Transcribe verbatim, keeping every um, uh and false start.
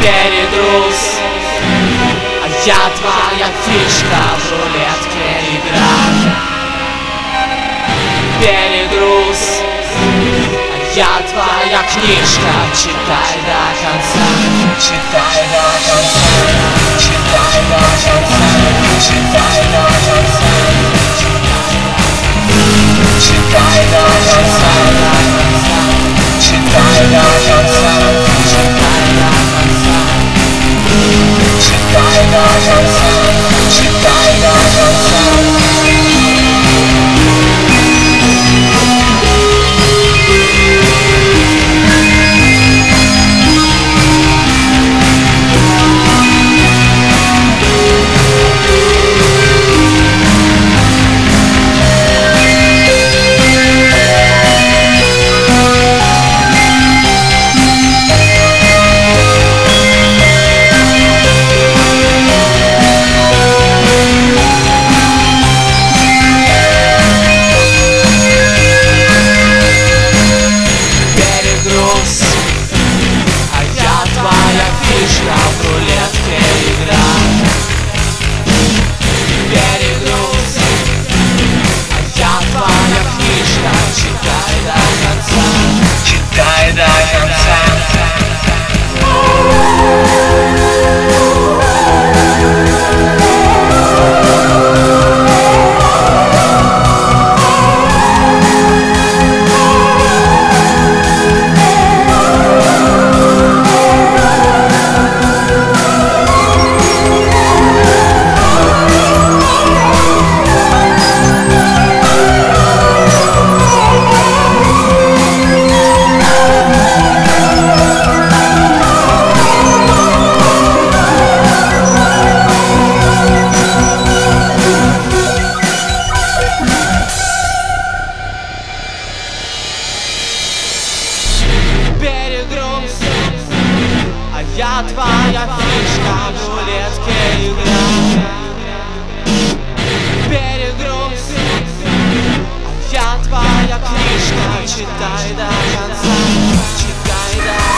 Перегруз, а я твоя фишка в рулетке игра. Перегруз, а я твоя книжка. Читай до конца, читай до конца, читай до конца, читай до конца, читай до конца, читай до конца, читай до конца, читай до конца, читай до конца. Перегруз, а я твоя фишка в рулетке игра. Перегруз, а я твоя книжка. Читай до конца, читай до конца.